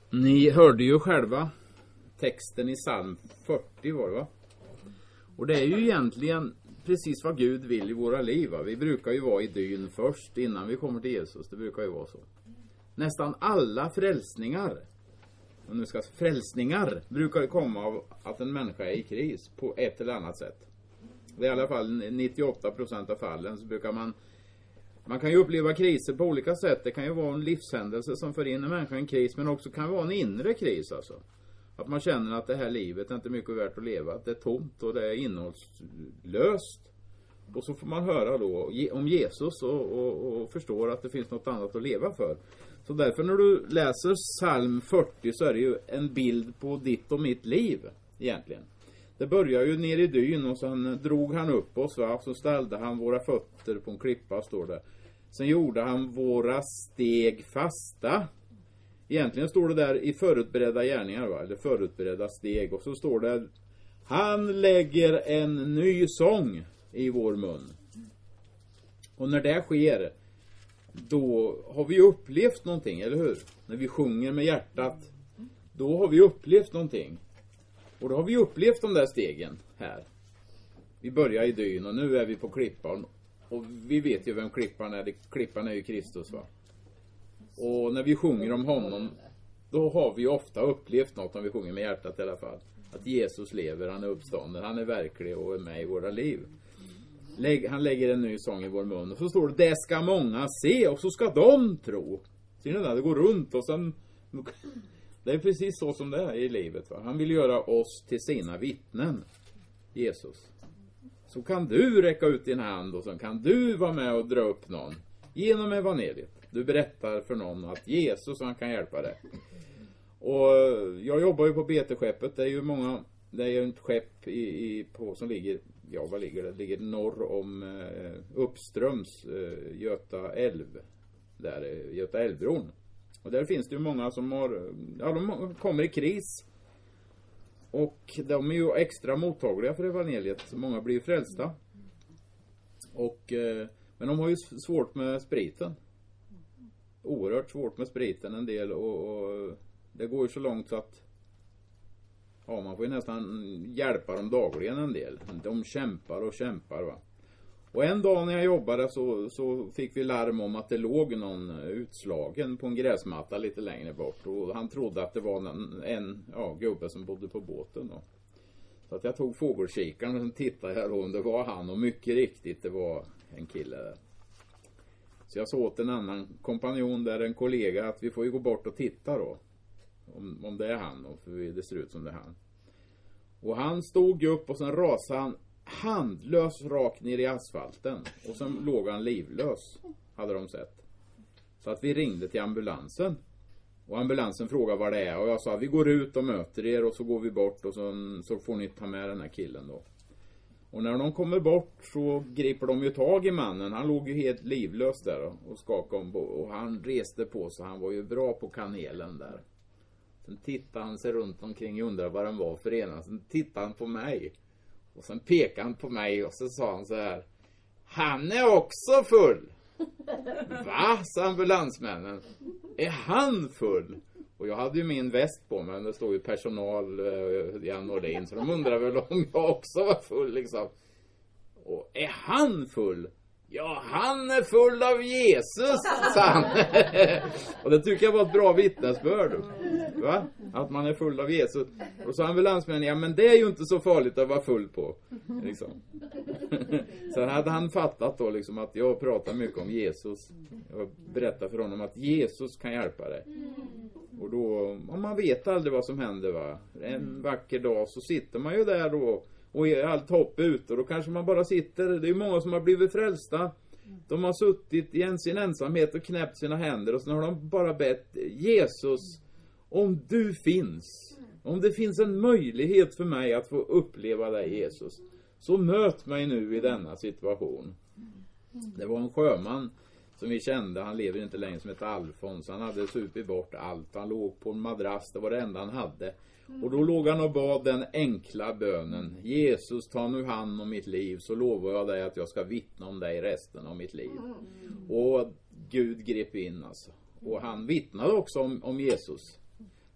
Ni hörde ju själva texten i psalm 40 var det, va? Och det är ju egentligen precis vad Gud vill i våra liv, va? Vi brukar ju vara i dyn först innan vi kommer till Jesus. Det brukar ju vara så. Nästan alla frälsningar brukar ju komma av att en människa är i kris på ett eller annat sätt. Det är i alla fall 98% av fallen så brukar man kan ju uppleva kriser på olika sätt. Det kan ju vara en livshändelse som för in en människa i en kris, men också kan vara en inre kris alltså. Att man känner att det här livet är inte mycket värt att leva, att det är tomt och det är innehållslöst. Och så får man höra då om Jesus och förstår att det finns något annat att leva för. Så därför när du läser psalm 40 så är det ju en bild på ditt och mitt liv egentligen. Det börjar ju ner i dyn och sen drog han upp oss, va? Så ställde han våra fötter på en klippa, står det. Sen gjorde han våra steg fasta. Egentligen står det där i förutberedda gärningar, va? Eller förutberedda steg. Och så står det: han lägger en ny sång i vår mun. Och när det sker, då har vi upplevt någonting, eller hur? När vi sjunger med hjärtat, då har vi upplevt någonting. Och då har vi upplevt de där stegen här. Vi börjar i dyn och nu är vi på klippan. Och vi vet ju vem klippan är. Klippan är ju Kristus, va? Och när vi sjunger om honom, då har vi ofta upplevt något, om vi sjunger med hjärtat i alla fall. Att Jesus lever, han är uppstånden, han är verklig och är med i våra liv. Han lägger en ny sång i vår mun. Och så står det: det ska många se och så ska de tro. Ser ni det? Det går runt och sen... Det är precis så som det är i livet, va? Han vill göra oss till sina vittnen, Jesus. Så kan du räcka ut din hand och så kan du vara med och dra upp någon genom evangeliet. Du berättar för någon att Jesus, han kan hjälpa dig. Och jag jobbar ju på BT-skeppet. Det är ju många, det är ju ett skepp som ligger, ja vad ligger det? Det ligger norr om uppströms Göta älv. Där är Göta älvbron. Och där finns det ju många som de kommer i kris. Och de är ju extra mottagliga för evangeliet. Så många blir frälsta. Men de har ju svårt med spriten. Oerhört svårt med spriten en del. Och det går ju så långt så att man får ju nästan hjälpa dem dagligen en del. De kämpar och kämpar, va. Och en dag när jag jobbade så fick vi larm om att det låg någon utslagen på en gräsmatta lite längre bort. Och han trodde att det var en gubbe som bodde på båten då. Så att jag tog fågelkikaren och tittade här om det var han. Och mycket riktigt, det var en kille där. Så jag sa åt en annan kompanjon där, en kollega, att vi får ju gå bort och titta då. Om det är han då, för det ser ut som det är han. Och han stod upp och sen rasade han handlös rakt ner i asfalten. Och sen låg han livlös, hade de sett. Så att vi ringde till ambulansen. Och ambulansen frågade vad det är. Och jag sa: vi går ut och möter er och så går vi bort och så får ni ta med den här killen då. Och när de kommer bort så griper de ju tag i mannen. Han låg ju helt livlös där och skakade om. Och han reste på så han var ju bra på kanelen där. Sen tittade han sig runt omkring och undrade vad den var för ena. Sen tittade han på mig. Och sen pekade han på mig och så sa han så här: han är också full. Va? Sa ambulansmännen. Är han full? Och jag hade ju min väst på mig, men det stod ju personal Jan Nordin, så de undrade väl om jag också var full liksom. Och är han full? Ja, han är full av Jesus, sa han. Och det tycker jag var ett bra vittnesbörd. Va? Att man är full av Jesus. Och så ambulansmännen: ja men det är ju inte så farligt att vara full på. Liksom. Så hade han fattat då liksom att jag pratar mycket om Jesus. Jag berättar för honom att Jesus kan hjälpa dig. Och då, om man vet aldrig vad som händer, va. En vacker dag så sitter man ju där då. Och är allt hopp ute. Och då kanske man bara sitter. Det är ju många som har blivit frälsta. De har suttit i sin ensamhet och knäppt sina händer. Och så har de bara bett: Jesus, om du finns. Om det finns en möjlighet för mig att få uppleva dig, Jesus. Så möt mig nu i denna situation. Det var en sjöman som vi kände. Han lever inte längre, som heter Alfons. Han hade supit bort allt. Han låg på en madrass. Det var det enda han hade. Och då låg han och bad den enkla bönen: Jesus, ta nu hand om mitt liv, så lovar jag dig att jag ska vittna om dig resten av mitt liv. Och Gud grep in alltså. Och han vittnade också om Jesus.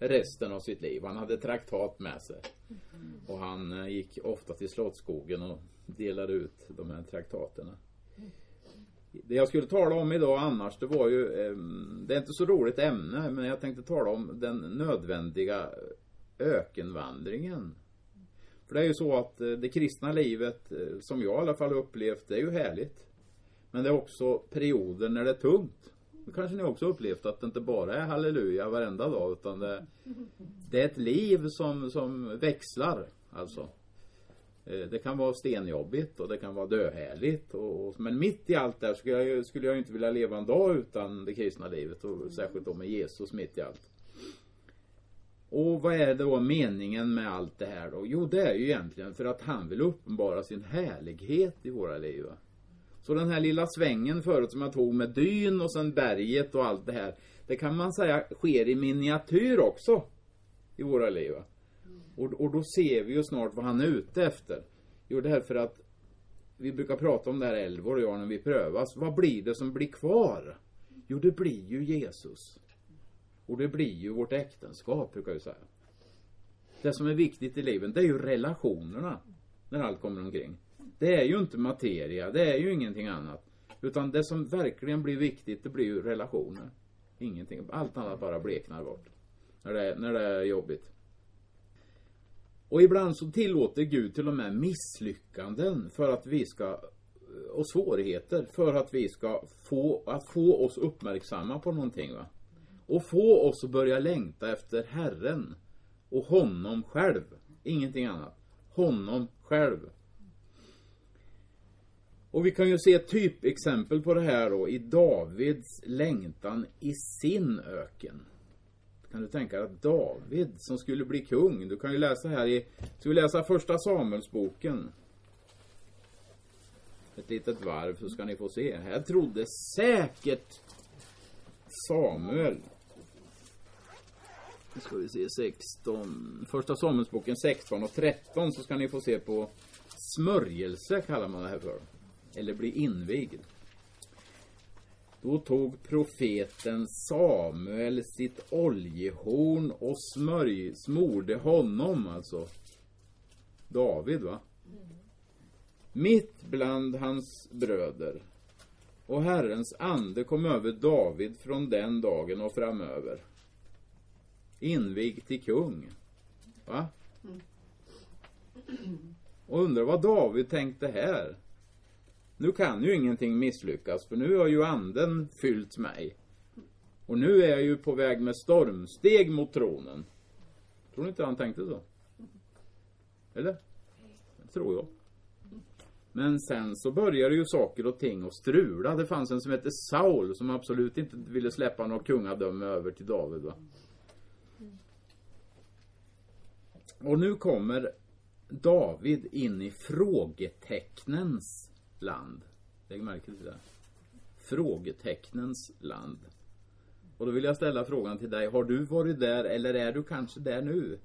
resten av sitt liv. Han hade traktat med sig. Och han gick ofta till Slottsskogen och delade ut de här traktaterna. Det jag skulle tala om idag annars, det var ju, det är inte så roligt ämne, men jag tänkte tala om den nödvändiga ökenvandringen. För det är ju så att det kristna livet, som jag i alla fall upplevt, det är ju härligt. Men det är också perioder när det är tungt. Då kanske ni också upplevt att det inte bara är halleluja varenda dag, utan det är ett liv som växlar. Alltså. Det kan vara stenjobbigt och det kan vara döhärligt. Men mitt i allt där skulle jag inte vilja leva en dag utan det kristna livet. Och särskilt då med Jesus mitt i allt. Och vad är då meningen med allt det här då? Jo, det är ju egentligen för att han vill uppenbara sin härlighet i våra liv. Så den här lilla svängen förut som jag tog med dyn och sen berget och allt det här. Det kan man säga sker i miniatyr också i våra liv. Och då ser vi ju snart vad han är ute efter. Jo, det här för att vi brukar prata om det här Elvor och jag när vi prövas. Vad blir det som blir kvar? Jo, det blir ju Jesus. Och det blir ju vårt äktenskap, brukar jag säga. Det som är viktigt i livet, det är ju relationerna när allt kommer omkring. Det är ju inte materia, det är ju ingenting annat. Utan det som verkligen blir viktigt, det blir ju relationer. Ingenting, allt annat bara bleknar bort. När det är jobbigt. Och ibland så tillåter Gud till och med misslyckanden för att vi ska, och svårigheter för att vi ska få oss uppmärksamma på någonting, va? Och få oss att börja längta efter Herren och honom själv. Ingenting annat. Honom själv. Och vi kan ju se ett typexempel på det här då i Davids längtan i sin öken. Kan du tänka dig att David som skulle bli kung, du kan ju läsa här ska vi läsa första Samuelsboken. Ett litet varv så ska ni få se. Här trodde säkert Samuel. Nu ska vi se 16. Första Samuelsboken 16 och 13 så ska ni få se på smörjelse kallar man det här för. Eller bli invigd. Då tog profeten Samuel sitt oljehorn och smorde honom, alltså David, va? Mitt bland hans bröder. Och Herrens ande kom över David från den dagen och framöver. Invigd till kung. Va? Och undrar vad David tänkte här. Nu kan ju ingenting misslyckas, för nu har ju anden fyllt mig. Och nu är jag ju på väg med stormsteg mot tronen. Tror ni inte han tänkte så? Eller? Det tror jag. Men sen så började ju saker och ting att strula. Det fanns en som hette Saul som absolut inte ville släppa något kungadöme över till David, va? Och nu kommer David in i frågetecknens land. Lägg märke till det. Frågetecknens land. Och då vill jag ställa frågan till dig. Har du varit där eller är du kanske där nu?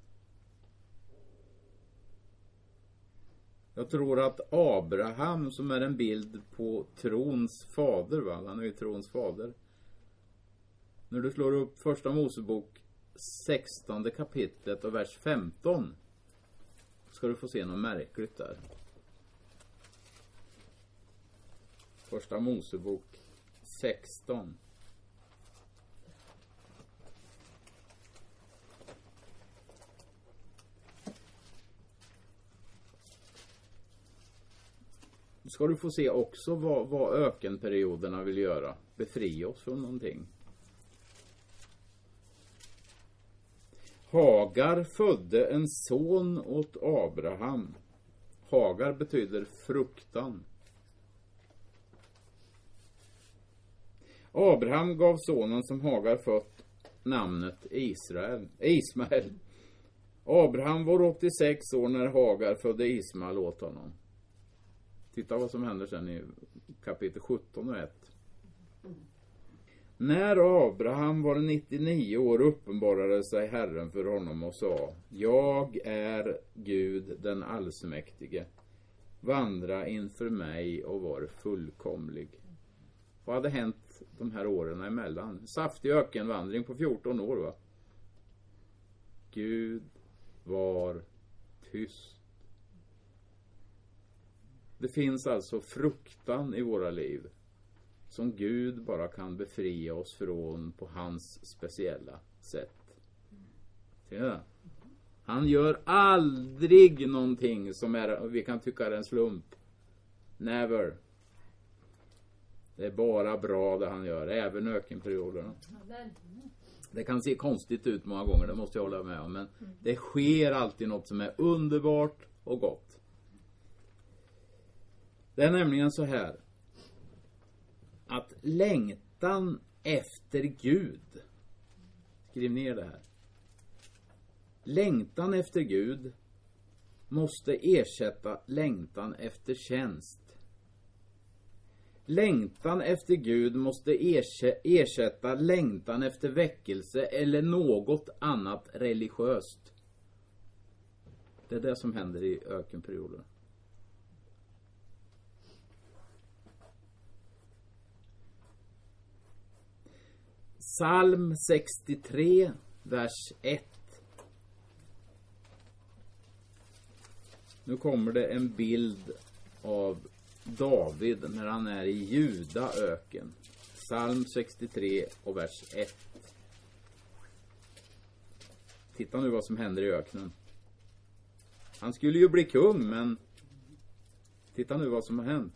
Jag tror att Abraham som är en bild på trons fader, va? Han är ju trons fader. När du slår upp första Mosebok 16 kapitlet och vers 15 ska du få se något märkligt där. Första Mosebok 16. Ska du få se också vad ökenperioderna vill göra. Befria oss från någonting. Hagar födde en son åt Abraham. Hagar betyder fruktan. Abraham gav sonen som Hagar fött namnet Ismael. Abraham var 86 år när Hagar födde Ismael åt honom. Titta vad som händer sen i kapitel 17 och 1. När Abraham var 99 år uppenbarade sig Herren för honom och sa: Jag är Gud den allsmäktige. Vandra inför mig och var fullkomlig. Vad hade hänt de här åren emellan? Saftig ökenvandring på 14 år, va? Gud var tyst. Det finns alltså fruktan i våra liv som Gud bara kan befria oss från på hans speciella sätt. Ser ni det? Han gör aldrig någonting som vi kan tycka är en slump. Never. Det är bara bra det han gör, även ökenperioderna. Det kan se konstigt ut många gånger, det måste jag hålla med om. Men det sker alltid något som är underbart och gott. Det är nämligen så här. Att längtan efter Gud. Skriv ner det här. Längtan efter Gud måste ersätta längtan efter tjänst. Längtan efter Gud måste ersätta längtan efter väckelse eller något annat religiöst. Det är det som händer i ökenperioder. Psalm 63, vers 1. Nu kommer det en bild av David när han är i Judaöken. Psalm 63 och vers 1. Titta nu vad som händer i öknen. Han skulle ju bli kung, men titta nu vad som har hänt.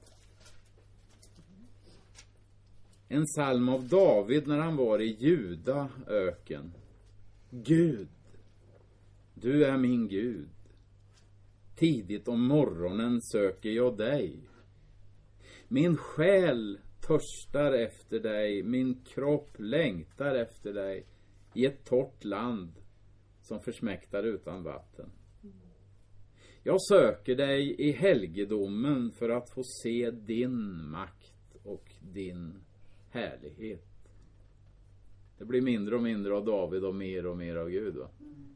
En psalm av David när han var i Judaöken. Gud, du är min Gud. Tidigt om morgonen söker jag dig. Min själ törstar efter dig, min kropp längtar efter dig i ett torrt land som försmäktar utan vatten. Jag söker dig i helgedomen för att få se din makt och din härlighet. Det blir mindre och mindre av David och mer av Gud, va?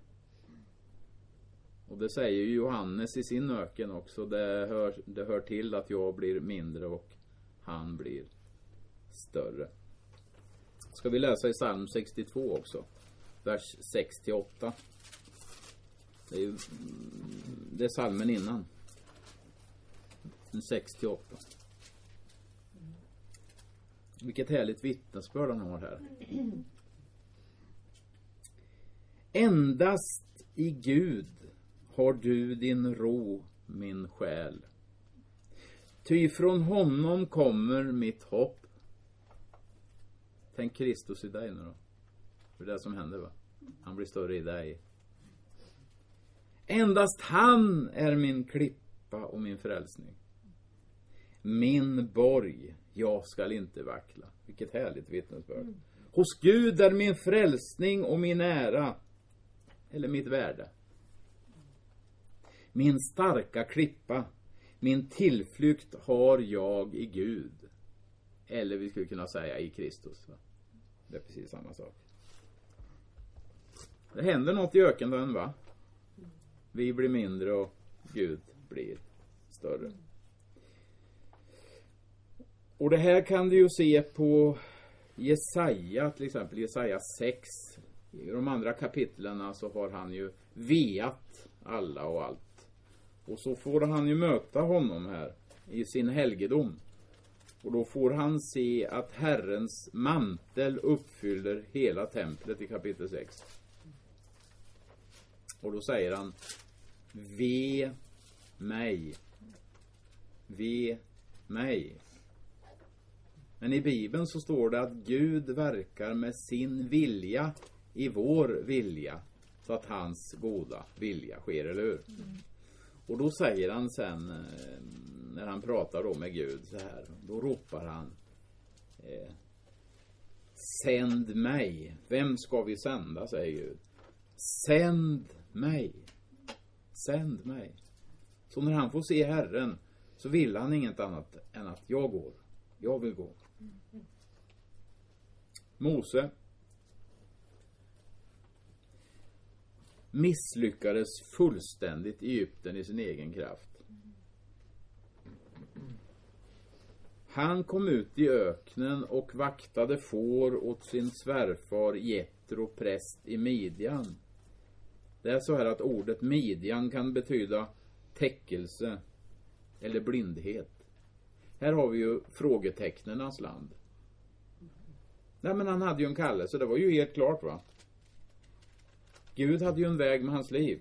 Och det säger ju Johannes i sin öken också. Det hör till att jag blir mindre och han blir större. Ska vi läsa i psalm 62 också. Vers 6-8. Det är psalmen innan. 6-8. Vilket härligt vittnesbörd han har här. Endast i Gud har du din ro, min själ. Ty från honom kommer mitt hopp. Tänk Kristus i dig nu då. Det är det som händer, va? Han blir större i dig. Endast han är min klippa och min frälsning. Min borg, jag skall inte vackla. Vilket härligt vittnesbörd. Hos Gud är min frälsning och min ära. Eller mitt värde. Min starka klippa. Min tillflykt har jag i Gud. Eller vi skulle kunna säga i Kristus. Va? Det är precis samma sak. Det händer något i öknen, va? Vi blir mindre och Gud blir större. Och det här kan du ju se på Jesaja, till exempel Jesaja 6. I de andra kapitlen så har han ju veat alla och allt. Och så får han ju möta honom här i sin helgedom. Och då får han se att Herrens mantel uppfyller hela templet i kapitel 6. Och då säger han: ve mig. Ve mig. Men i Bibeln så står det att Gud verkar med sin vilja i vår vilja, så att hans goda vilja sker, eller hur? Och då säger han sen, när han pratar då med Gud så här, då ropar han: sänd mig. Vem ska vi sända, säger Gud. Sänd mig. Sänd mig. Så när han får se Herren så vill han inget annat än att jag går. Jag vill gå. Mose misslyckades fullständigt i Egypten i sin egen kraft. Han kom ut i öknen och vaktade får åt sin svärfar Jetro, präst i Midjan. Det är så här att ordet Midjan kan betyda täckelse eller blindhet. Här har vi ju frågetecknens land. Nej, men han hade ju en kallelse, det var ju helt klart, va? Gud hade ju en väg med hans liv.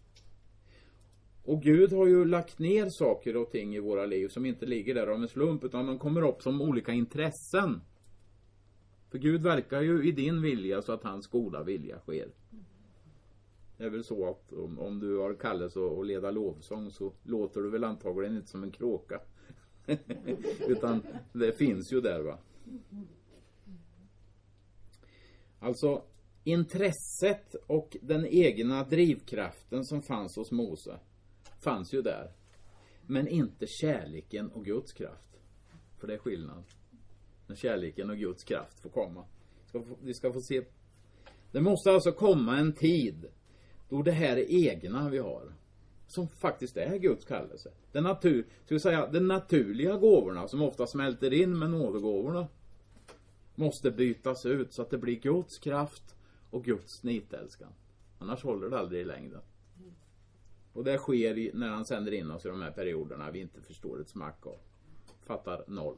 Och Gud har ju lagt ner saker och ting i våra liv som inte ligger där av en slump, utan de kommer upp som olika intressen. För Gud verkar ju i din vilja så att hans goda vilja sker. Det är väl så att om du har kallelse att leda lovsång så låter du väl antagligen inte som en kråka. Utan det finns ju där, va? Alltså intresset och den egna drivkraften som fanns hos Mose fanns ju där. Men inte kärleken och Guds kraft. För det är skillnad. När kärleken och Guds kraft får komma. Vi ska få se. Det måste alltså komma en tid då det här är egna vi har. Som faktiskt är Guds kallelse. Den naturliga gåvorna som ofta smälter in med nådegåvorna måste bytas ut så att det blir Guds kraft och Guds nitälskan. Annars håller det aldrig i längden. Och det sker när han sänder in oss i de här perioderna vi inte förstår ett smack av. Fattar noll.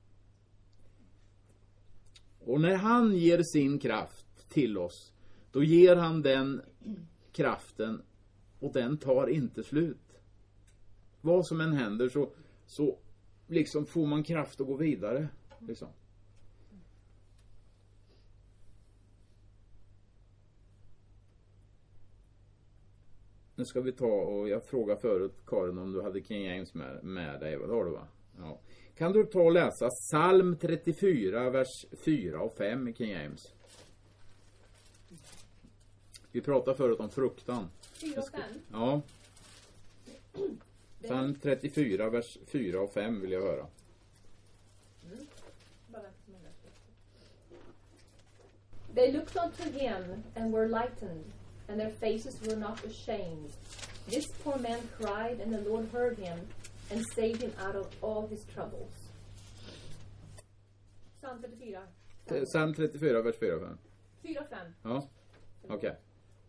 Och när han ger sin kraft till oss, då ger han den kraften och den tar inte slut. Vad som än händer så liksom får man kraft att gå vidare. Liksom. Nu ska vi ta, och jag frågade förut Karin om du hade King James med dig. Vad har du, va? Ja. Kan du ta och läsa Psalm 34, vers 4 och 5 i King James? Vi pratade förut om fruktan. 4 och 5? Ja. Psalm 34, vers 4 och 5 vill jag höra. They looked unto him and were lightened, and their faces were not ashamed. This poor man cried, and the Lord heard him and saved him out of all his troubles. Psalm 34. Psalm 34, vers 4 och 5. 4 och 5. Ja, okej. Okay.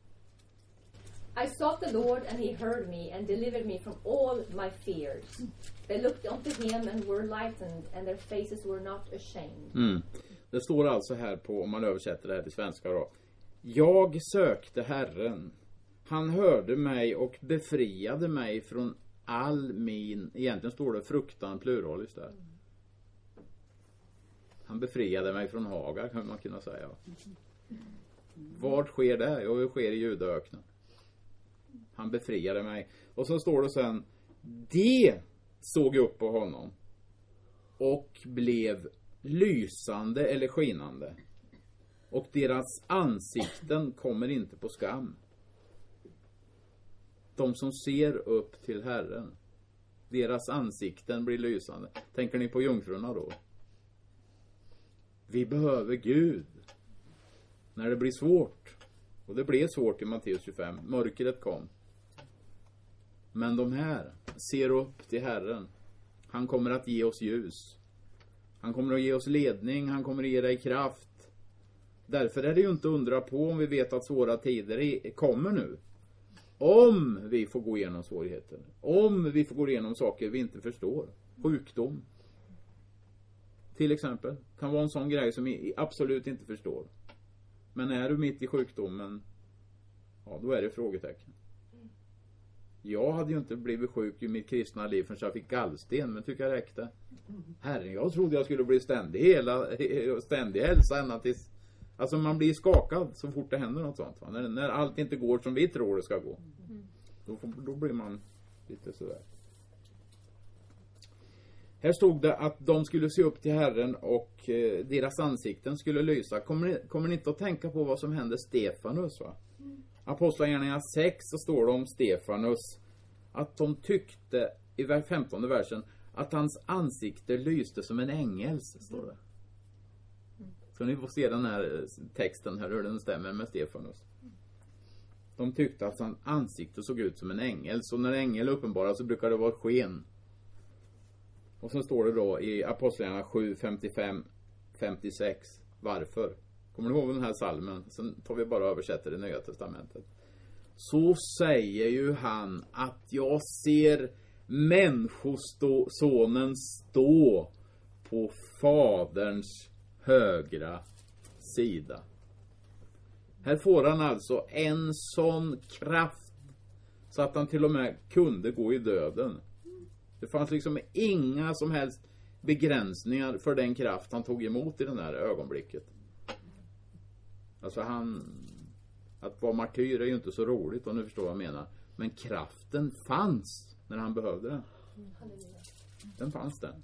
I sought the Lord, and he heard me and delivered me from all my fears. They looked unto him and were lightened, and their faces were not ashamed. Det står alltså här på, om man översätter det här till svenska då. Jag sökte Herren. Han hörde mig och befriade mig från all min, egentligen står det fruktan pluralis där. Han befriade mig från Hagar, kan man kunna säga. Vart sker det? Jo, det sker i Judaöknen. Han befriade mig. Och så står det sen, det såg upp på honom och blev lysande eller skinande. Och deras ansikten kommer inte på skam. De som ser upp till Herren, deras ansikten blir lysande. Tänker ni på jungfrurna då? Vi behöver Gud när det blir svårt. Och det blev svårt i Matteus 25. Mörkret kom. Men de här ser upp till Herren. Han kommer att ge oss ljus. Han kommer att ge oss ledning. Han kommer att ge dig kraft. Därför är det ju inte undra på om vi vet att svåra tider kommer nu. Om vi får gå igenom svårigheter. Om vi får gå igenom saker vi inte förstår. Sjukdom. Till exempel. Kan vara en sån grej som vi absolut inte förstår. Men är du mitt i sjukdomen, ja, då är det frågetecken. Jag hade ju inte blivit sjuk i mitt kristna liv förrän jag fick gallsten, men tycker jag räckte. Herren, jag trodde jag skulle bli ständig hälsa ända tills... Alltså man blir skakad så fort det händer något sånt. När allt inte går som vi tror det ska gå. Då blir man lite sådär. Här stod det att de skulle se upp till Herren och deras ansikten skulle lysa. Kommer ni inte att tänka på vad som hände Stefanus, va? Apostlagärningarna 6 så står det om Stefanus att de tyckte i 15:e versen att hans ansikte lyste som en ängels, står det. Så ni får se den här texten här, hur den stämmer med Stefanus. De tyckte att hans ansikte såg ut som en ängel. Så när ängel uppenbarar så brukar det vara sken. Och så står det då i Apostlagärningarna 7, 55, 56. Varför? Kommer ni ihåg den här salmen? Sen tar vi bara och översätter det Nya Testamentet. så säger ju han att jag ser människosonen stå på faderns högra sida. Här får han alltså en sån kraft så att han till och med kunde gå i döden. Det fanns liksom inga som helst begränsningar för den kraft han tog emot i den här ögonblicket. Alltså att vara martyr är ju inte så roligt, om du förstår vad jag menar. Men kraften fanns när han behövde den. Den fanns där.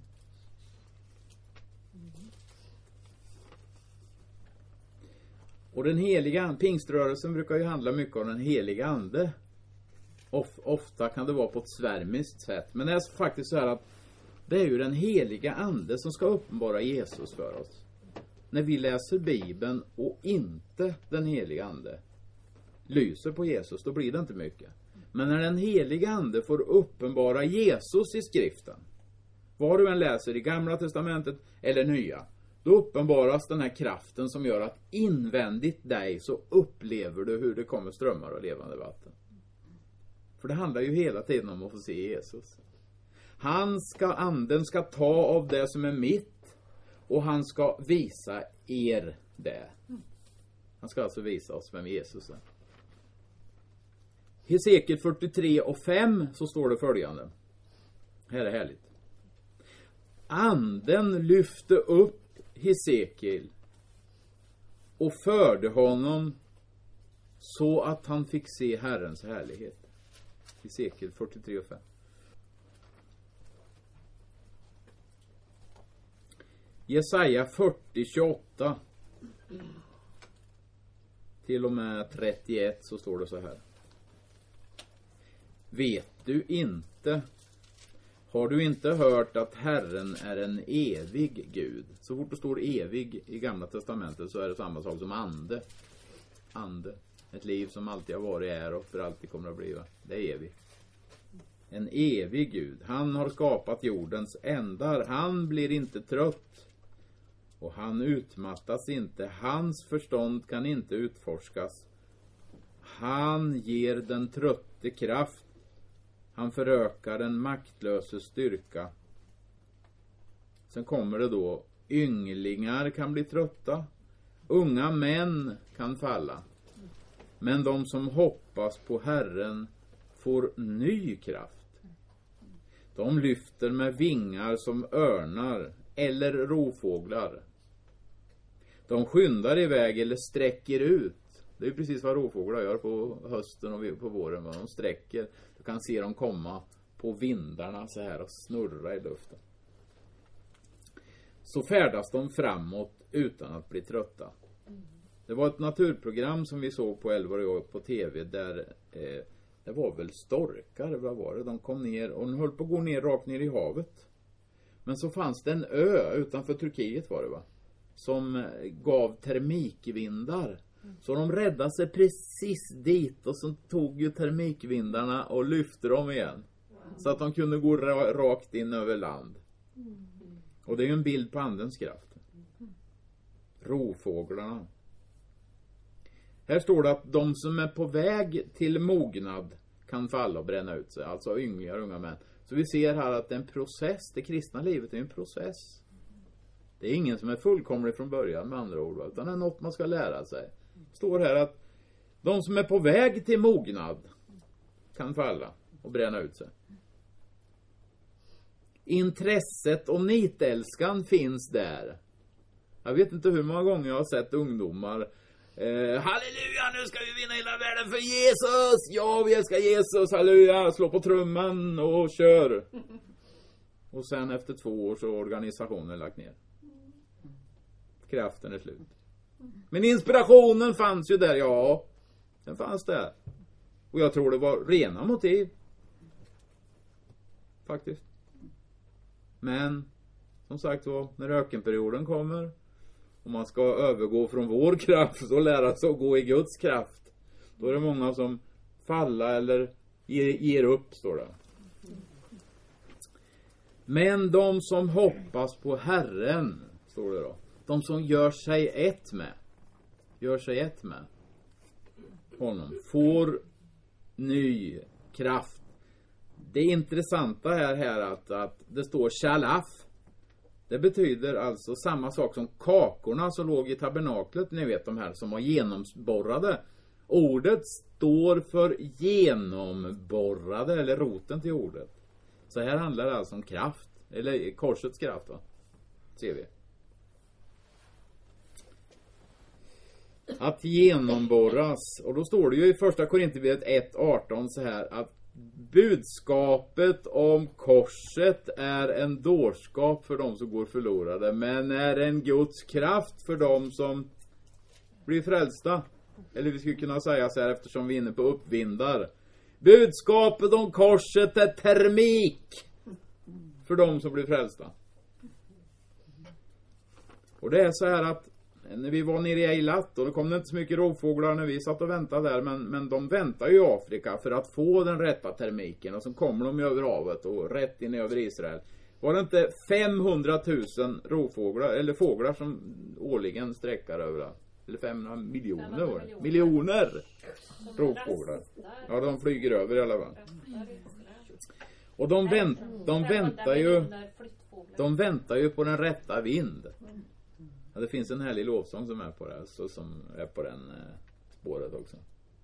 Och den heliga pingströrelsen brukar ju handla mycket om den heliga ande. Ofta kan det vara på ett svärmiskt sätt. Men det är faktiskt så här att det är ju den heliga ande som ska uppenbara Jesus för oss. När vi läser Bibeln och inte den heliga ande lyser på Jesus, då blir det inte mycket. Men när den heliga ande får uppenbara Jesus i skriften, vad du än läser i Gamla testamentet eller Nya, då uppenbaras den här kraften som gör att invändigt dig så upplever du hur det kommer strömmar och levande vatten. För det handlar ju hela tiden om att få se Jesus. Anden ska ta av det som är mitt och han ska visa er det. Han ska alltså visa oss vem Jesus är. Hesekiel 43:5 så står det följande. Här är härligt. Anden lyfte upp Hesekiel och förde honom så att han fick se Herrens härlighet. Hesekiel 43:5. Jesaja 40:28 till och med 31 så står det så här. Vet du inte? Har du inte hört att Herren är en evig Gud? Så fort det står evig i Gamla testamentet så är det samma sak som ande. Ande. Ett liv som alltid har varit, är och för alltid kommer att bli. Det är evigt. En evig Gud. Han har skapat jordens ändar. Han blir inte trött. Och han utmattas inte. Hans förstånd kan inte utforskas. Han ger den trötte kraft. Han förökar den maktlöse styrka. Sen kommer det då. Ynglingar kan bli trötta. Unga män kan falla. Men de som hoppas på Herren får ny kraft. De lyfter med vingar som örnar eller rovfåglar. De skyndar iväg eller sträcker ut. Det är precis vad rovfåglar gör på hösten och på våren. De sträcker. Du kan se dem komma på vindarna så här och snurra i luften. Så färdas de framåt utan att bli trötta. Det var ett naturprogram som vi såg på 11 år på tv där det var väl storkar, vad var det? De kom ner och de höll på att gå ner rakt ner i havet. Men så fanns det en ö utanför Turkiet var det va? Som gav termikvindar. Så de räddade sig precis dit och så tog ju termikvindarna och lyfte dem igen. Så att de kunde gå rakt in över land. Och det är ju en bild på andens kraft. Rovfåglarna. Här står det att de som är på väg till mognad kan falla och bränna ut sig. Alltså ynglingar, unga män. Så vi ser här att det är en process. Det kristna livet är en process. Det är ingen som är fullkomlig från början med andra ord. Utan det är något man ska lära sig. Det står här att de som är på väg till mognad kan falla och bränna ut sig. Intresset och nitälskan finns där. Jag vet inte hur många gånger jag har sett ungdomar halleluja, nu ska vi vinna hela världen för Jesus. Ja, vi älskar Jesus, halleluja. Slå på trumman och kör. Och sen efter 2 år så har organisationen lagt ner. Kraften är slut. Men inspirationen fanns ju där, ja. Den fanns där. Och jag tror det var rena motiv. Faktiskt. Men som sagt var, när ökenperioden kommer och man ska övergå från vår kraft och lära sig att gå i Guds kraft, då är det många som faller eller ger upp, står det. Men de som hoppas på Herren, står det då. De som gör sig ett med honom får ny kraft. Det intressanta här att det står shalaf. Det betyder alltså samma sak som kakorna som låg i tabernaklet. Ni vet de här som var genomborrade. Ordet står för genomborrade, eller roten till ordet. Så här handlar det alltså om kraft. Eller korsets kraft, va? Ser vi. Att genomborras. Och då står det ju i första Korinthierbrevet 1:18 så här att budskapet om korset är en dårskap för de som går förlorade, men är en Guds kraft för de som blir frälsta. Eller vi skulle kunna säga så här, eftersom vi är inne på uppvindar. Budskapet om korset är termik för de som blir frälsta. Och det är så här att när vi var nere i Eilat, och då kom det inte så mycket rovfåglar när vi satt och väntade där, men de väntar ju i Afrika för att få den rätta termiken, och så kommer de över havet och rätt in över Israel. Var det inte 500 000 rovfåglar eller fåglar som årligen sträckar över det? Eller 500 miljoner? Miljoner rovfåglar. Ja, de flyger över i alla fall. Och de väntar ju på den rätta vind. Ja, det finns en härlig lovsång som är på det, så som är på den spåret också.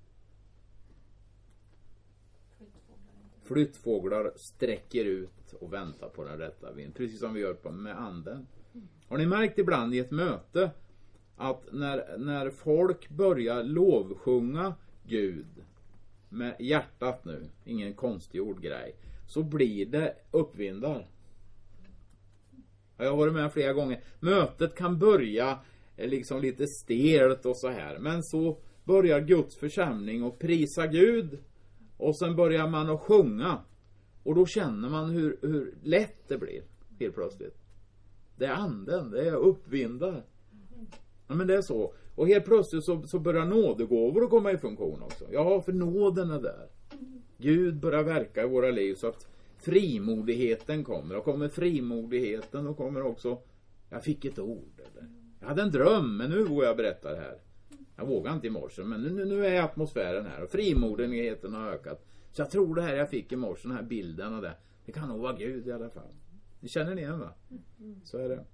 Flyttfåglar sträcker ut och väntar på den rätta vind, precis som vi gör med anden. Har ni märkt ibland i ett möte att när folk börjar lovsjunga Gud med hjärtat nu, ingen konstig ordgrej, så blir det uppvindar. Jag har varit med flera gånger. Mötet kan börja liksom lite stelt och så här, men så börjar Guds församling att prisa Gud, och sen börjar man att sjunga, och då känner man hur lätt det blir helt plötsligt. Det är anden, det är uppvindar. Ja, men det är så. Och helt plötsligt så börjar nådegåvor att komma i funktion också. Ja, för nåden är där. Gud börjar verka i våra liv så att frimodigheten kommer. Och kommer frimodigheten, och kommer också, jag fick ett ord. Eller jag hade en dröm, men nu vågar jag berätta det här. Jag vågar inte i morse, men nu är atmosfären här. Och frimodigheten har ökat. Så jag tror det här jag fick i morse, den här bilden och det kan nog vara Gud i alla fall. Ni känner ni igen, va? Så är det.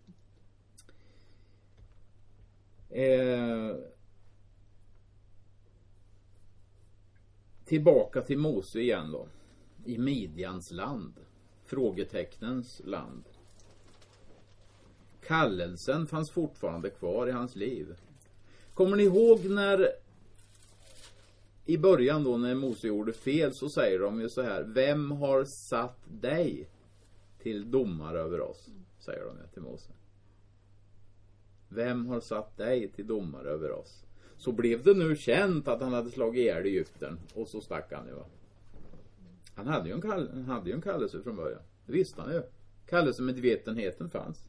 Tillbaka till Mose igen då. I Midjans land. Frågetecknens land. Kallelsen fanns fortfarande kvar i hans liv. Kommer ni ihåg när i början då när Mose gjorde fel, så säger de ju så här: vem har satt dig till domare över oss? Säger de till Mose. Vem har satt dig till domare över oss? Så blev det nu känt att han hade slagit ihjäl Egypten, och så stack han ju, va? Han hade ju en kallelse från början. Det visste han ju. Kallelsemedvetenheten fanns.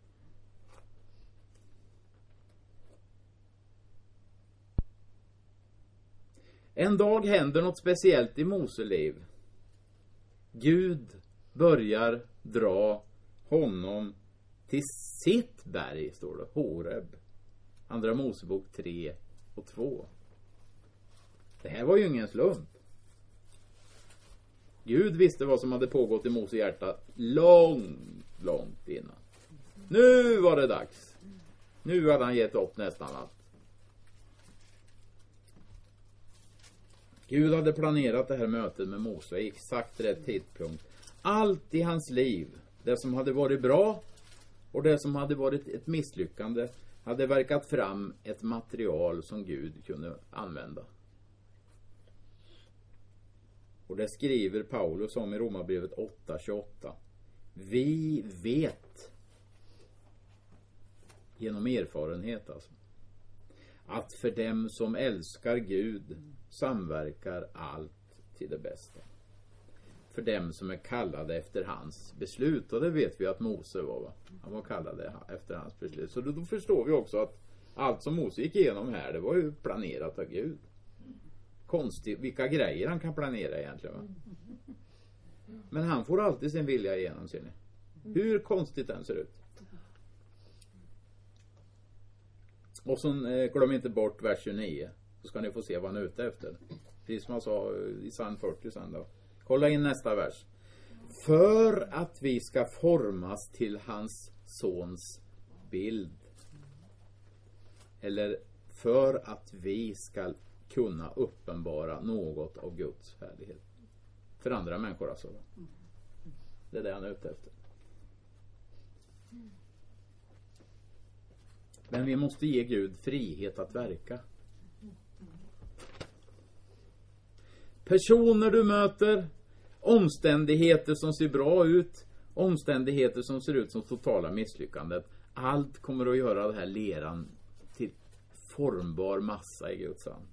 En dag händer något speciellt i Mose liv. Gud börjar dra honom till sitt berg, står det. Horeb. Andra Mosebok 3:2. Det här var ju ingen slump. Gud visste vad som hade pågått i Mose hjärta långt innan. Nu var det dags. Nu hade han gett upp nästan allt. Gud hade planerat det här mötet med Mose i exakt rätt tidpunkt. Allt i hans liv, det som hade varit bra och det som hade varit ett misslyckande, hade verkat fram ett material som Gud kunde använda. Och det skriver Paulus om i Romarbrevet 8:28. Vi vet genom erfarenhet alltså, att för dem som älskar Gud samverkar allt till det bästa. För dem som är kallade efter hans beslut. Och det vet vi att Mose var, va? Han var kallad efter hans beslut. Så då förstår vi också att allt som Mose gick igenom här, det var ju planerat av Gud. Konstigt vilka grejer han kan planera egentligen, va? Men han får alltid sin vilja igenom sin. Hur konstigt den ser ut. Och så glöm inte bort vers 29. Så ska ni få se vad han är ute efter. Precis som jag sa i psalm 40 sen då. Kolla in nästa vers. För att vi ska formas till hans sons bild. Eller för att vi ska kunna uppenbara något av Guds härlighet. För andra människor alltså. Det är det han är ute efter. Men vi måste ge Gud frihet att verka. Personer du möter, omständigheter som ser bra ut, omständigheter som ser ut som totala misslyckandet. Allt kommer att göra det här leran till formbar massa i Guds hand.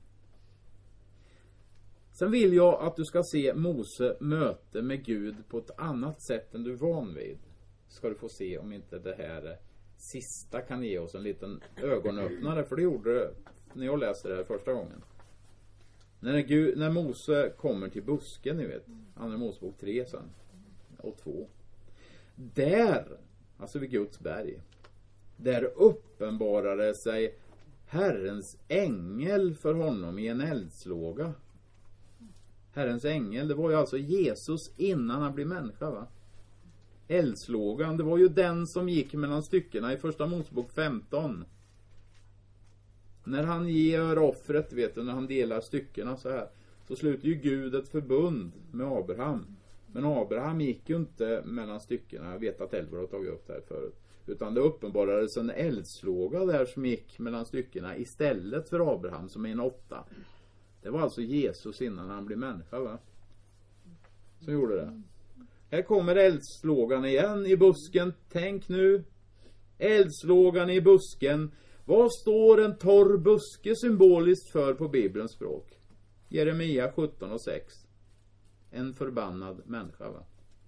Sen vill jag att du ska se Mose möte med Gud på ett annat sätt än du är van vid. Ska du få se om inte det här sista kan ge oss en liten ögonöppnare. För det gjorde det när jag läste det här första gången. När Mose kommer till busken, ni vet. Andra Mosebok 3 sen. Och 2. Där, alltså vid Guds berg. Där uppenbarade sig Herrens ängel för honom i en eldslåga. Herrens ängel, det var ju alltså Jesus innan han blev människa, va? Eldslågan, det var ju den som gick mellan styckena i första Mosebok 15. När han ger offret, vet du, när han delar styckena så här, så slutar ju Gud ett förbund med Abraham. Men Abraham gick ju inte mellan styckena, jag vet att Elvar har tagit upp det här förut. Utan det uppenbarades en eldslåga där som gick mellan styckena istället för Abraham som är en 8. Det var alltså Jesus innan han blev människa, va? Som gjorde det. Här kommer eldslågan igen i busken. Tänk nu. Eldslågan i busken. Vad står en torr buske symboliskt för på Bibelns språk? Jeremia 17:6. En förbannad människa, va?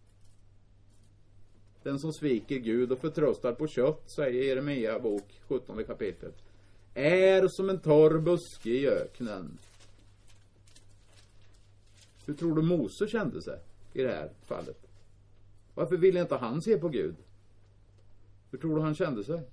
Den som sviker Gud och förtröstar på kött, säger Jeremia bok 17 kapitlet, är som en torr buske i öknen. Hur tror du Mose kände sig i det här fallet? Varför ville inte han se på Gud? Hur tror du han kände sig?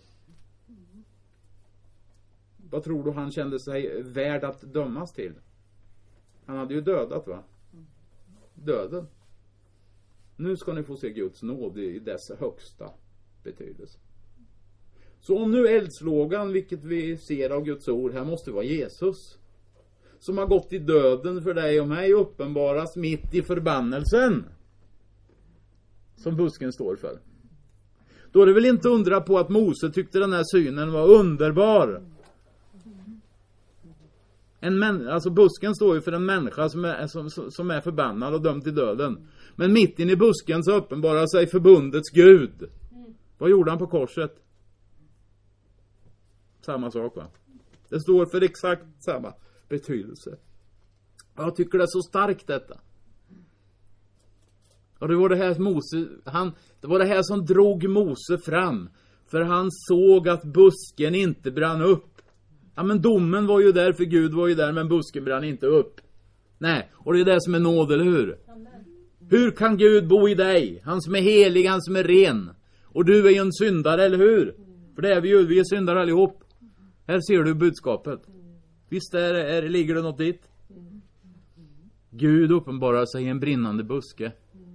Vad tror du han kände sig värd att dömas till? Han hade ju dödat, va? Döden. Nu ska ni få se Guds nåd i dess högsta betydelse. Så om nu eldslågan, vilket vi ser av Guds ord här, måste vara Jesus, som har gått i döden för dig och mig, uppenbaras mitt i förbannelsen som busken står för. Då är det väl inte undra på att Mose tyckte den här synen var underbar. Alltså busken står ju för en människa som är förbannad och dömd till döden. Men mitt in i busken så uppenbarar sig förbundets Gud. Vad gjorde han på korset? Samma sak, va? Det står för exakt samma betydelse. Jag tycker det är så starkt detta. Och det var det här det var det här som drog Mose fram. För han såg att busken inte brann upp. Ja, men domen var ju där, för Gud var ju där, men busken brann inte upp. Nej, och det är det som är nåd, eller hur? Amen. Hur kan Gud bo i dig? Han som är helig, han som är ren. Och du är ju en syndare, eller hur? För det är vi ju, vi är syndare allihop. Här ser du budskapet. Visst ligger det något dit? Gud uppenbarar sig i en brinnande buske.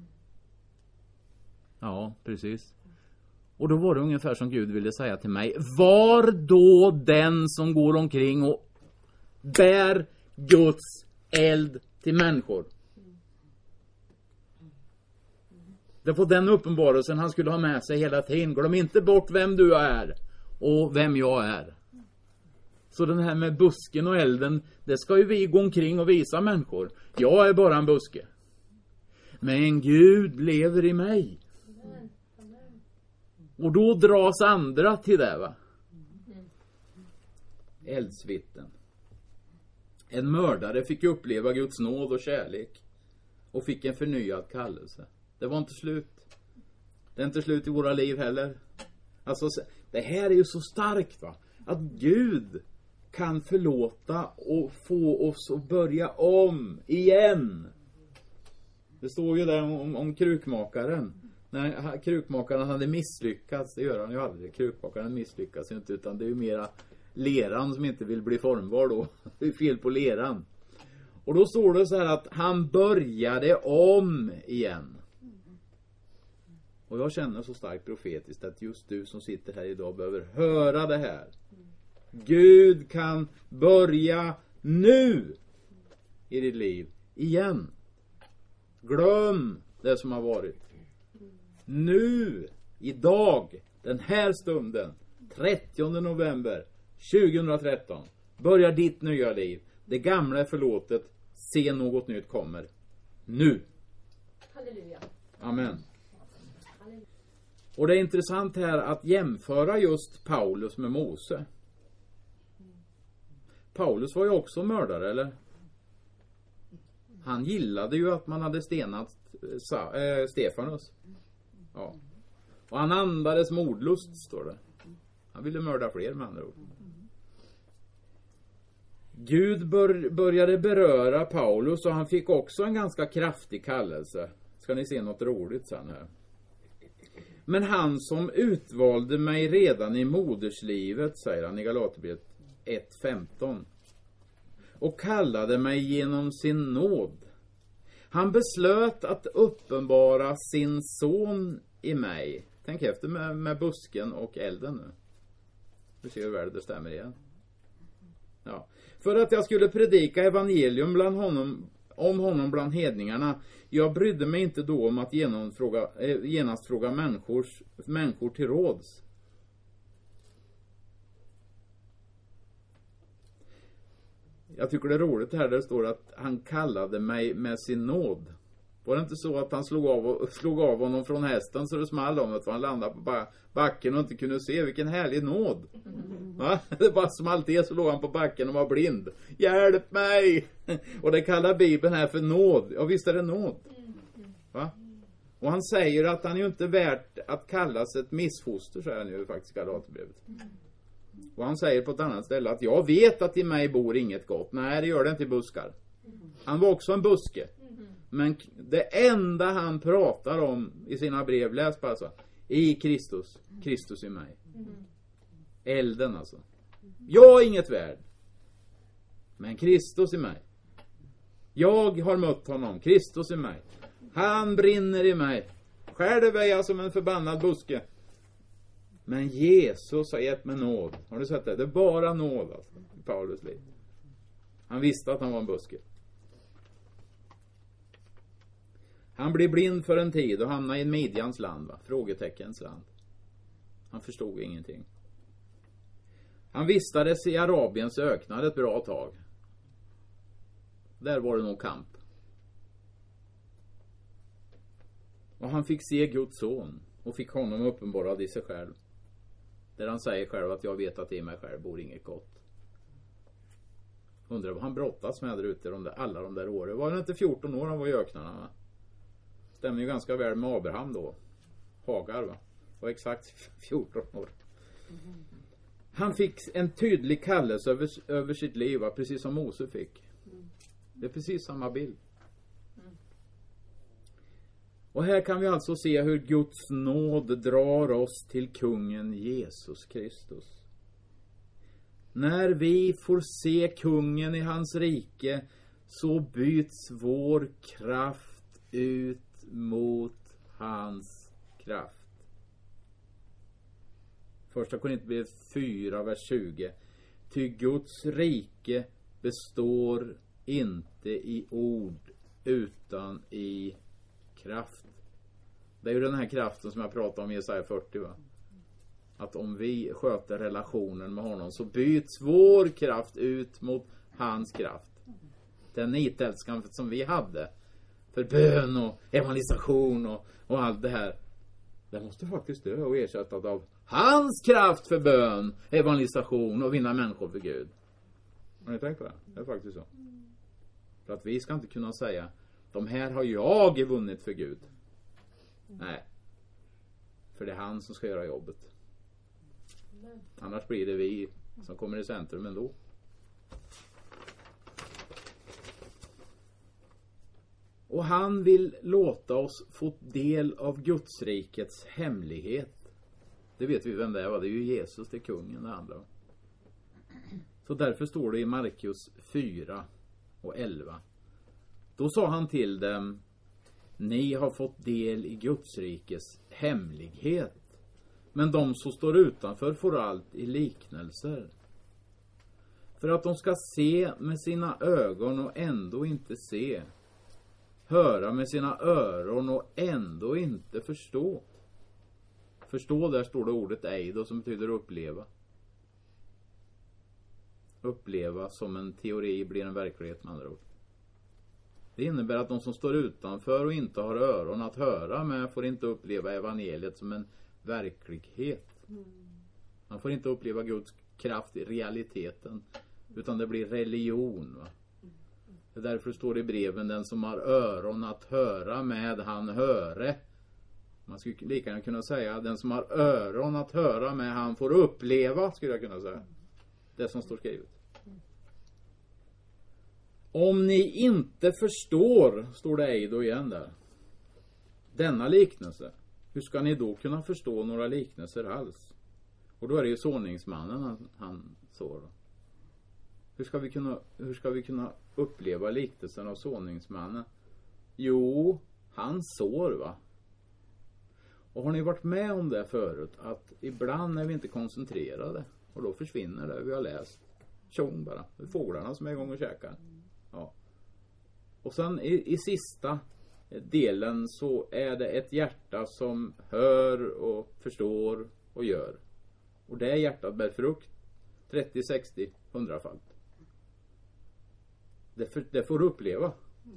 Ja, precis. Och då var det ungefär som Gud ville säga till mig: var då den som går omkring och bär Guds eld till människor. Det var den uppenbarelsen han skulle ha med sig hela tiden. Glöm inte bort vem du är och vem jag är. Så den här med busken och elden, det ska ju vi gå omkring och visa människor. Jag är bara en buske. Men Gud lever i mig. Och då dras andra till det, va? Eldsvitten. En mördare fick uppleva Guds nåd och kärlek. Och fick en förnyad kallelse. Det var inte slut. Det är inte slut i våra liv heller. Alltså, det här är ju så starkt, va? Att Gud kan förlåta och få oss att börja om igen. Det står ju där om krukmakaren. När krukmakaren hade misslyckats, det gör han ju aldrig. Krukmakaren misslyckas ju inte, utan det är ju mera leran som inte vill bli formbar då. Det är fel på leran. Och då står det så här att han började om igen. Och jag känner så starkt profetiskt att just du som sitter här idag behöver höra det här. Gud kan börja nu i ditt liv igen. Glöm det som har varit. Nu, idag, den här stunden, 30 november 2013, börjar ditt nya liv. Det gamla är förlåtet. Se, något nytt kommer. Nu. Halleluja. Amen. Och det är intressant här att jämföra just Paulus med Mose. Paulus var ju också mördare, eller? Han gillade ju att man hade stenat Stefanus. Ja. Och han andades mordlust, står det. Han ville mörda fler, med andra ord. Gud började beröra Paulus och han fick också en ganska kraftig kallelse. Ska ni se något roligt sen här. Men han som utvalde mig redan i moderslivet, säger han i Galaterbrevet 1:15, och kallade mig genom sin nåd. Han beslöt att uppenbara sin son i mig. Tänk efter med busken och elden nu. Vi ser hur väl det stämmer igen. Ja. För att jag skulle predika evangelium om honom bland hedningarna. Jag brydde mig inte då om att genast fråga människor till råds. Jag tycker det är roligt här där det står att han kallade mig med sin nåd. Var det inte så att han slog av honom från hästen så det small om att han landade på backen och inte kunde se? Vilken härlig nåd. Va? Det bara small till, så låg han på backen och var blind. Hjälp mig! Och det kallar Bibeln här för nåd. Ja, visst är det nåd. Va? Och han säger att han är ju inte värt att kallas ett missfoster, säger han ju faktiskt i Galaterbrevet. Och han säger på ett annat ställe att jag vet att i mig bor inget gott. Nej, det gör det inte i buskar. Han var också en buske. Men det enda han pratar om i sina brev, läs bara så. I Kristus. Kristus i mig. Elden alltså. Jag är inget värd. Men Kristus i mig. Jag har mött honom. Kristus i mig. Han brinner i mig. Själv är jag som en förbannad buske. Men Jesus har gett mig nåd. Har du sett det? Det är bara nåd alltså, i Paulus liv. Han visste att han var en buske. Han blev blind för en tid och hamnade i Midjans land, va? Frågeteckens land. Han förstod ingenting. Han vistades i Arabiens öknar ett bra tag. Där var det nog kamp. Och han fick se Guds son och fick honom uppenbarad i sig själv. Där han säger själv att jag vet att i mig själv bor inget gott. Undrar vad han brottas med där ute alla de där åren. Var det inte 14 år han var i öknarna, va? Stämmer ju ganska väl med Abraham då. Hagar, va? Var exakt 14 år. Han fick en tydlig kallelse över sitt liv, va? Precis som Mose fick. Det är precis samma bild. Och här kan vi alltså se hur Guds nåd drar oss till kungen Jesus Kristus. När vi får se kungen i hans rike så byts vår kraft ut mot hans kraft. Första Korinthierbrevet 4, vers 20. Ty Guds rike består inte i ord utan i kraft. Det är ju den här kraften som jag pratade om i Jesaja 40, va? Att om vi sköter relationen med honom så byts vår kraft ut mot hans kraft. Den nitälskan som vi hade för bön och evangelisation och allt det här, det måste faktiskt dö och ersättas av hans kraft för bön, evangelisation och vinna människor för Gud. Har ni tänkt på det? Det är faktiskt så. För att vi ska inte kunna säga de här har jag vunnit för Gud. Nej. För det är han som ska göra jobbet. Annars blir det vi som kommer i centrum ändå. Och han vill låta oss få del av Guds rikets hemlighet. Det vet vi vem det är, va? Det är ju Jesus, det är kungen det handlar om. Så därför står det i Markus 4 och 11. Då sa han till dem: ni har fått del i Guds rikes hemlighet. Men de som står utanför får allt i liknelser. För att de ska se med sina ögon och ändå inte se. Höra med sina öron och ändå inte förstå. Förstå, där står det ordet eido som betyder uppleva. Uppleva som en teori blir en verklighet med andra ord. Det innebär att de som står utanför och inte har öron att höra med får inte uppleva evangeliet som en verklighet. Man får inte uppleva Guds kraft i realiteten, utan det blir religion. Va? Det är därför det står i breven: den som har öron att höra med, han höre. Man skulle lika gärna kunna säga: den som har öron att höra med, han får uppleva, skulle jag kunna säga. Det som står skrivet. Om ni inte förstår, står det eido igen där, denna liknelse, hur ska ni då kunna förstå några liknelser alls? Och då är det ju såningsmannen han sår. Hur ska vi kunna uppleva liknelsen av såningsmannen? Jo, han sår, va? Och har ni varit med om det förut? Att ibland är vi inte koncentrerade och då försvinner det vi har läst. Tjong bara. Det är fåglarna som är igång och käkar. Ja. Och sen i sista delen så är det ett hjärta som hör och förstår och gör. Och det hjärtat bär frukt 30, 60, 100-falt. Det får du uppleva.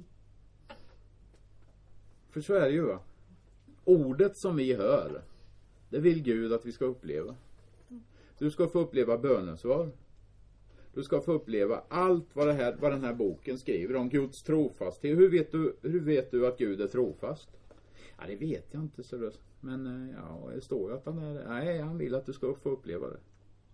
För så är det ju, va? Ordet som vi hör, det vill Gud att vi ska uppleva. Du ska få uppleva bönesvar. Du ska få uppleva allt vad den här boken skriver om Guds trofasthet. Hur vet du att Gud är trofast? Ja, det vet jag inte så. Men ja, det står ju att han är. Nej, han vill att du ska få uppleva det.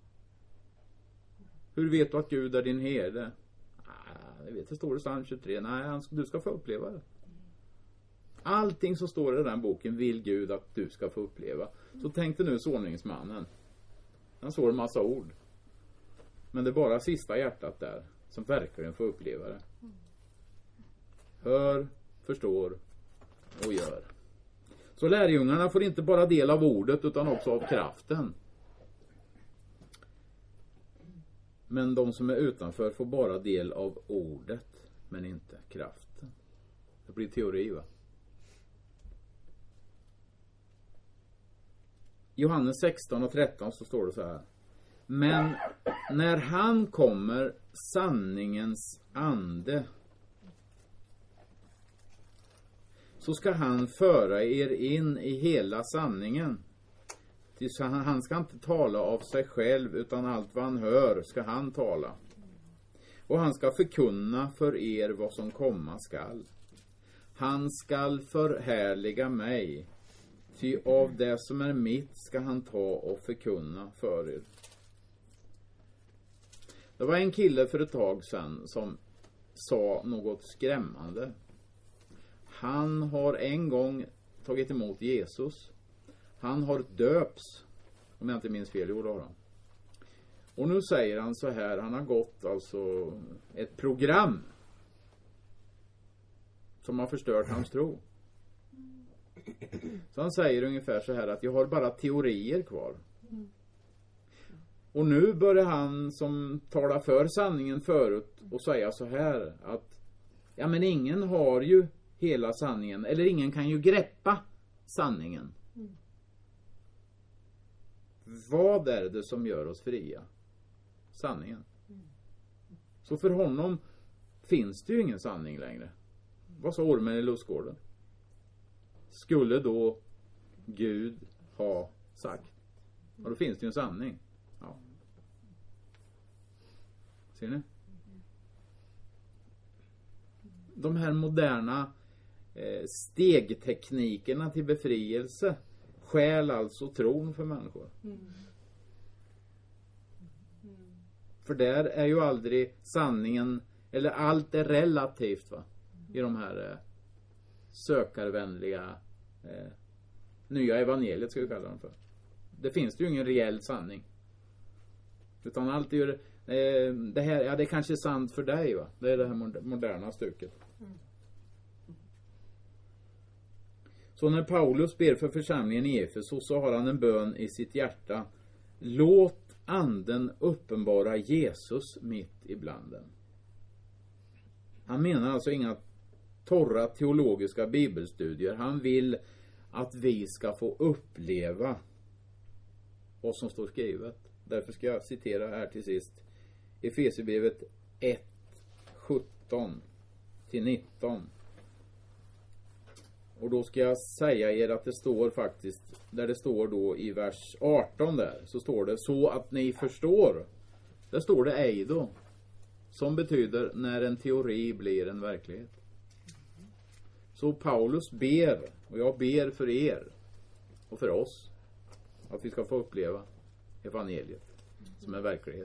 Hur vet du att Gud är din herde? Det vet, det står i Psalm 23. Nej, du ska få uppleva det. Allting som står i den boken vill Gud att du ska få uppleva. Så tänkte nu såningsmannen. Han sår en massa ord. Men det är bara sista hjärtat där som verkligen får uppleva det. Hör, förstår och gör. Så lärjungarna får inte bara del av ordet utan också av kraften. Men de som är utanför får bara del av ordet men inte kraften. Det blir teori, va? Johannes 16 och 13 så står det så här: men när han kommer, sanningens ande, så ska han föra er in i hela sanningen. Han ska inte tala av sig själv, utan allt vad han hör ska han tala. Och han ska förkunna för er vad som komma skall. Han skall förhärliga mig, ty av det som är mitt ska han ta och förkunna för er. Det var en kille för ett tag sedan som sa något skrämmande. Han har en gång tagit emot Jesus. Han har döps, om jag inte minns fel, gjorde han. Och nu säger han så här, han har gått alltså ett program som har förstört hans tro. Så han säger ungefär så här att jag har bara teorier kvar. Och nu börjar han som talar för sanningen förut och säga så här att ja, men ingen har ju hela sanningen, eller ingen kan ju greppa sanningen. Vad är det som gör oss fria? Sanningen. Så för honom finns det ju ingen sanning längre. Vad sa ormen i lustgården? Skulle då Gud ha sagt? Och då finns det ju en sanning. Ja. Ser ni? De här moderna stegteknikerna till befrielse stjäl alltså tron för människor. För där är ju aldrig sanningen, eller allt är relativt, va? I de här sökarvänliga nya evangeliet ska vi kalla dem för. Det finns ju ingen reell sanning. Utan allt är ju det här, ja, det kanske är sant för dig, va? Det är det här moderna stycket. Så när Paulus ber för församlingen i Efesos så har han en bön i sitt hjärta. Låt anden uppenbara Jesus mitt ibland den. Han menar alltså inga torra teologiska bibelstudier. Han vill att vi ska få uppleva vad som står skrivet. Därför ska jag citera här till sist Efesierbrevet 1:17-19. Och då ska jag säga er att det står faktiskt, där det står då i vers 18 där, så står det så att ni förstår. Där står det eido, som betyder när en teori blir en verklighet. Så Paulus ber, och jag ber för er och för oss, att vi ska få uppleva evangeliet som en verklighet.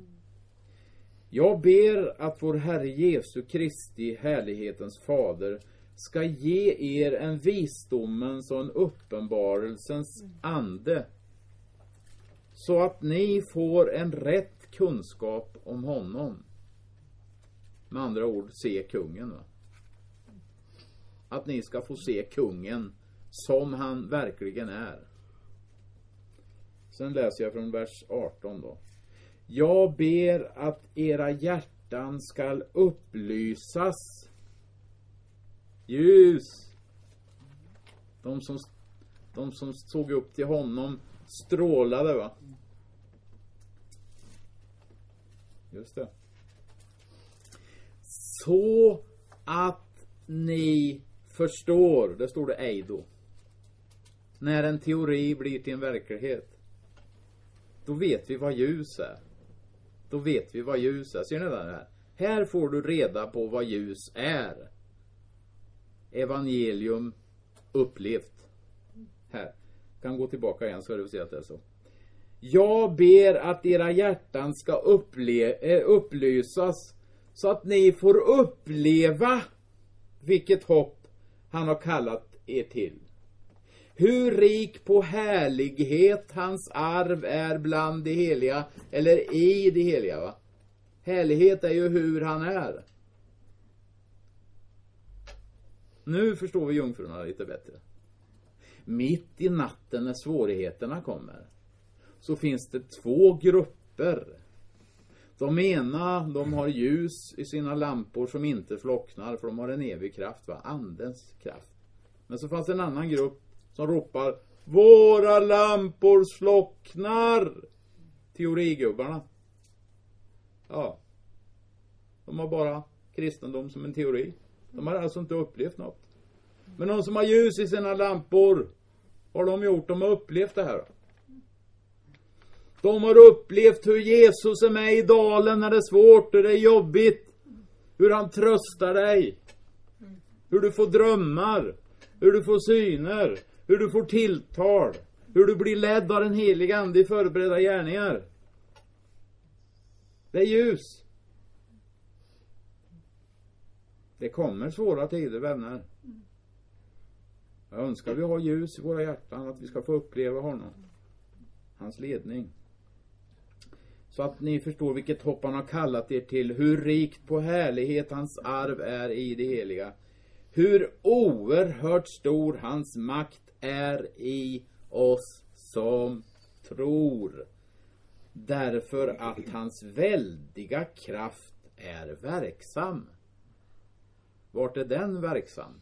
Jag ber att vår Herre Jesu Kristi, härlighetens fader, ska ge er en visdomens och en uppenbarelsens ande, så att ni får en rätt kunskap om honom. Med andra ord, se kungen. Va? Att ni ska få se kungen som han verkligen är. Sen läser jag från vers 18 då. Jag ber att era hjärtan ska upplysas. Ljus. De som såg upp till honom strålade, va? Just det. Så att ni förstår. Det står det eido. När en teori blir till en verklighet, då vet vi vad ljus är. Då vet vi vad ljus är. Ser ni det här? Här får du reda på vad ljus är. Evangelium upplevt. Här. Kan gå tillbaka igen så du se att det är så. Jag ber att era hjärtan ska upplysas, så att ni får uppleva vilket hopp han har kallat er till. Hur rik på härlighet hans arv är bland de heliga, eller i de heliga, va? Härlighet är ju hur han är. Nu förstår vi jungfrurna lite bättre. Mitt i natten när svårigheterna kommer, så finns det två grupper. De ena, de har ljus i sina lampor som inte slocknar, för de har en evig kraft, va? Andens kraft. Men så fanns en annan grupp som ropar: våra lampor slocknar. Teorigubbarna. Ja. De har bara kristendom som en teori. De har alltså inte upplevt något. Men de som har ljus i sina lampor, vad har de gjort? De har upplevt det här. De har upplevt hur Jesus är med i dalen när det är svårt och det är jobbigt. Hur han tröstar dig. Hur du får drömmar. Hur du får syner. Hur du får tilltal. Hur du blir ledd av den heliga ande i förberedda gärningar. Det är ljus. Det kommer svåra tider, vänner. Jag önskar vi har ljus i våra hjärtan, att vi ska få uppleva honom. Hans ledning. Så att ni förstår vilket hopp han har kallat er till. Hur rikt på härlighet hans arv är i det heliga. Hur oerhört stor hans makt är i oss som tror. Därför att hans väldiga kraft är verksam. Vart är den verksam?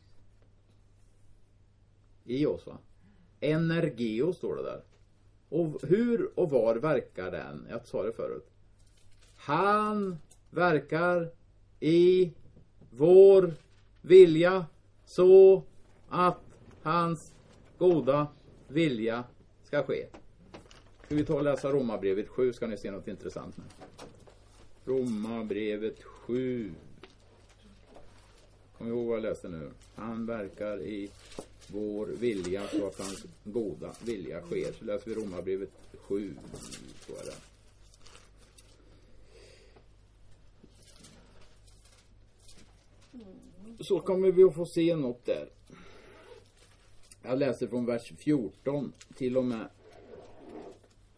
I oss, va? Energio står det där. Och hur och var verkar den? Jag sa det förut. Han verkar i vår vilja, så att hans goda vilja ska ske. Ska vi ta och läsa Romarbrevet 7, ska ni se något intressant nu. Romarbrevet 7. Kom ihåg vad jag läste nu. Han verkar i vår vilja, så att hans goda vilja sker. Så läser vi Romarbrevet 7. Så är det. Så kommer vi att få se något där. Jag läser från vers 14 till och med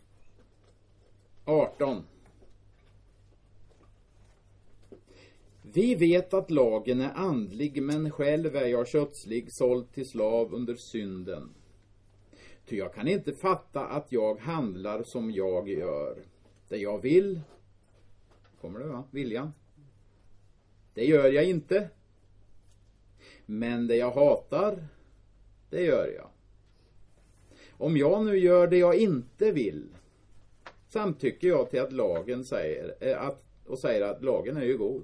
18. Vi vet att lagen är andlig, men själv är jag kötslig, såld till slav under synden. Ty jag kan inte fatta att jag handlar som jag gör. Det jag vill, kommer det va? Viljan. Det gör jag inte. Men det jag hatar, det gör jag. Om jag nu gör det jag inte vill, samtycker jag till att lagen säger att lagen är ju god.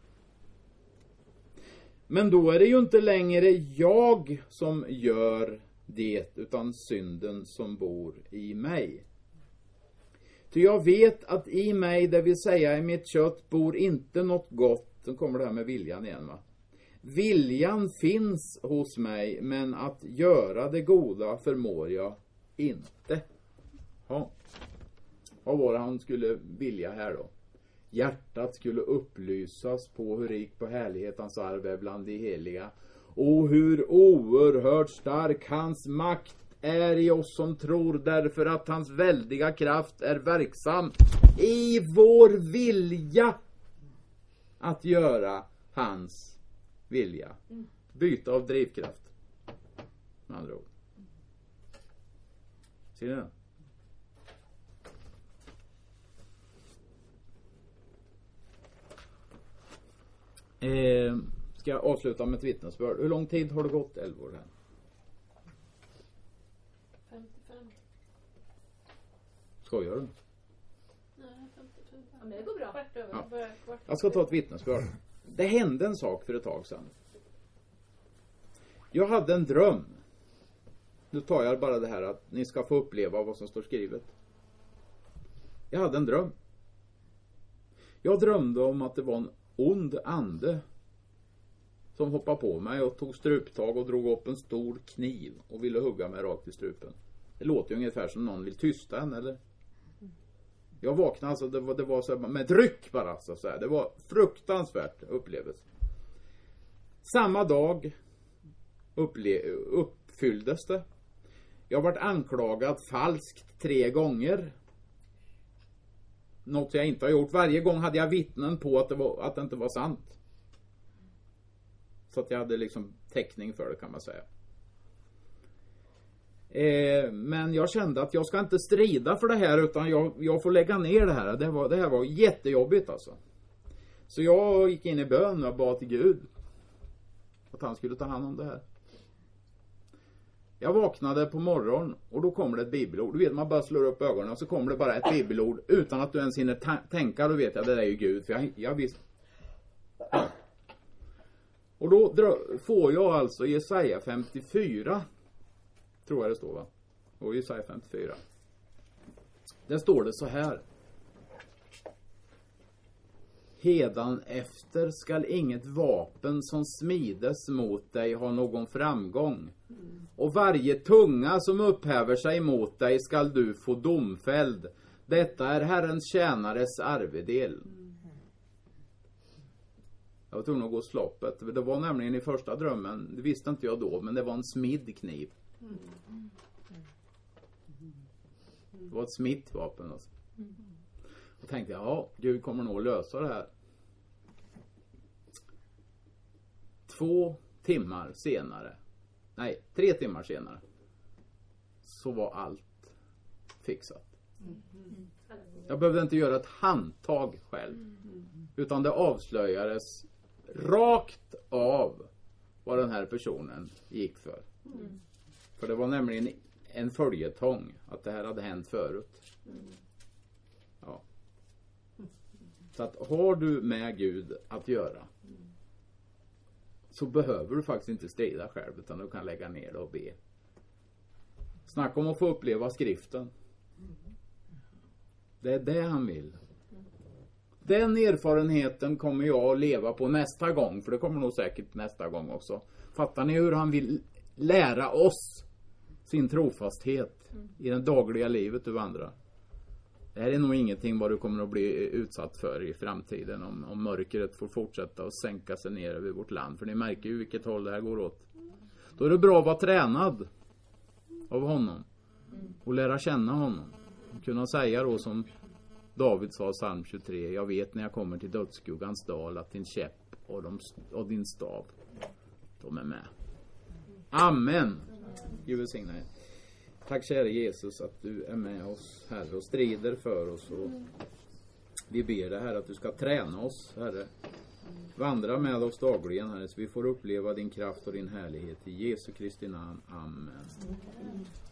Men då är det ju inte längre jag som gör det, utan synden som bor i mig. Ty jag vet att i mig, det vill säga i mitt kött, bor inte något gott. Så kommer det här med viljan igen va. Viljan finns hos mig, men att göra det goda förmår jag inte. Ja. Vad var det han skulle vilja här då? Hjärtat skulle upplysas på hur rik på härlighet hans arv är bland de heliga. Och hur oerhört stark hans makt är i oss som tror, därför att hans väldiga kraft är verksam i vår vilja att göra hans vilja. Byta av drivkraft. Med andra ord. Ser ni det? Ska jag avsluta med ett vittnesbörd. Hur lång tid har det gått, Elvor? Här? 55. Skojar du? Nej, 55. Ja, men det går bra. Kvart över. Ja. Kvart Jag ska ta ett vittnesbörd. Det hände en sak för ett tag sedan. Jag hade en dröm. Nu tar jag bara det här att ni ska få uppleva vad som står skrivet. Jag hade en dröm. Jag drömde om att det var en ond ande som hoppade på mig och tog struptag och drog upp en stor kniv och ville hugga mig rakt i strupen. Det låter ju ungefär som någon vill tysta en, eller? Jag vaknade alltså, det var så här, med ett ryck bara så här. Det var fruktansvärt upplevelse. Samma dag uppfylldes det. Jag varit anklagad falskt 3 gånger. Något jag inte har gjort. Varje gång hade jag vittnen på att det inte var sant. Så att jag hade liksom täckning för det, kan man säga. Men jag kände att jag ska inte strida för det här, utan jag får lägga ner det här. Det här var jättejobbigt alltså. Så jag gick in i bön och bad till Gud att han skulle ta hand om det här. Jag vaknade på morgonen och då kommer det ett bibelord. Du vet, man bara slår upp ögonen och så kommer det bara ett bibelord utan att du ens hinner tänka. Då vet jag, det där är ju Gud. För jag visste. Och då får jag alltså Jesaja 54. Tror jag det står, va? Och Jesaja 54. Där står det så här. Hedan efter skall inget vapen som smides mot dig ha någon framgång. Och varje tunga som upphäver sig mot dig skall du få domfälld. Detta är Herrens tjänares arvedel. Jag var tvungen att gå sloppet. Det var nämligen i första drömmen, det visste inte jag då, men det var en smidd kniv. Det var ett smitt vapen alltså. Och tänkte jag, ja, Gud kommer nog att lösa det här. 2 timmar senare, nej, 3 timmar senare, så var allt fixat. Jag behövde inte göra ett handtag själv, utan det avslöjades rakt av vad den här personen gick för. För det var nämligen en följetong att det här hade hänt förut. Ja. Så att har du med Gud att göra, så behöver du faktiskt inte strida själv, utan du kan lägga ner det och be. Snacka om att få uppleva skriften. Det är det han vill. Den erfarenheten kommer jag att leva på nästa gång, för det kommer nog säkert nästa gång också. Fattar ni hur han vill lära oss sin trofasthet i det dagliga livet du vandrar? Det här är nog ingenting vad du kommer att bli utsatt för i framtiden om mörkret får fortsätta att sänka sig ner över vårt land. För ni märker ju vilket håll det här går åt. Då är det bra att vara tränad av honom och lära känna honom. Och kunna säga då som David sa i psalm 23: jag vet när jag kommer till dödsskuggans dal att din käpp och din stav. De är med. Amen. Gud välsigne er. Tack kära Jesus att du är med oss, Herre, och strider för oss. Och vi ber dig, Herre, att du ska träna oss, Herre. Vandra med oss dagligen, Herre, så vi får uppleva din kraft och din härlighet. I Jesu Kristi namn. Amen.